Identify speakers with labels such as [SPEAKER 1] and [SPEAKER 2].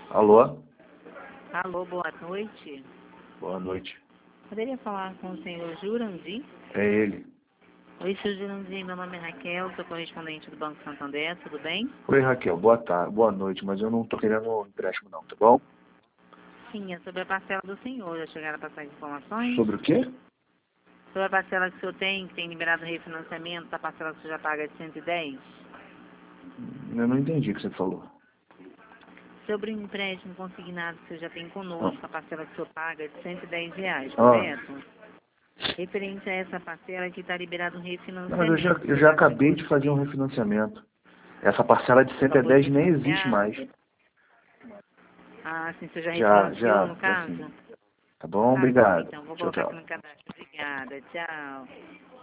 [SPEAKER 1] Alô?
[SPEAKER 2] Alô, boa noite.
[SPEAKER 1] Boa noite.
[SPEAKER 2] Poderia falar com o senhor Jurandir?
[SPEAKER 1] É ele.
[SPEAKER 2] Oi, senhor Jurandir, meu nome é Raquel, sou correspondente do Banco Santander, tudo bem?
[SPEAKER 1] Oi, Raquel. Boa tarde, boa noite, mas eu não tô querendo um empréstimo não, tá bom?
[SPEAKER 2] Sim, é sobre a parcela do senhor. Já chegaram a passar as informações?
[SPEAKER 1] Sobre o quê?
[SPEAKER 2] Sobre a parcela que o senhor tem, que tem liberado refinanciamento, a parcela que o senhor já paga de 110?
[SPEAKER 1] Eu não entendi o que você falou.
[SPEAKER 2] Sobre o empréstimo consignado que o senhor já tem
[SPEAKER 1] Ah,
[SPEAKER 2] conosco, a parcela que o senhor paga é de R$ 110,
[SPEAKER 1] ah.
[SPEAKER 2] correto? Referente a essa parcela que está liberado um
[SPEAKER 1] Não, mas eu já,
[SPEAKER 2] refinanciamento, o
[SPEAKER 1] eu
[SPEAKER 2] senhor
[SPEAKER 1] já
[SPEAKER 2] já
[SPEAKER 1] acabei de
[SPEAKER 2] negociou?
[SPEAKER 1] fazer um refinanciamento. Essa parcela de
[SPEAKER 2] Acabou de
[SPEAKER 1] 110 nem existe
[SPEAKER 2] refinanciar?
[SPEAKER 1] mais.
[SPEAKER 2] Ah, sim, você já
[SPEAKER 1] Já,
[SPEAKER 2] refinanciou,
[SPEAKER 1] já,
[SPEAKER 2] no
[SPEAKER 1] já sim.
[SPEAKER 2] caso?
[SPEAKER 1] Tá bom?
[SPEAKER 2] Tá bom,
[SPEAKER 1] Obrigado.
[SPEAKER 2] então. Vou
[SPEAKER 1] Tchau,
[SPEAKER 2] colocar aqui
[SPEAKER 1] tchau.
[SPEAKER 2] no cadastro. Obrigada. Tchau.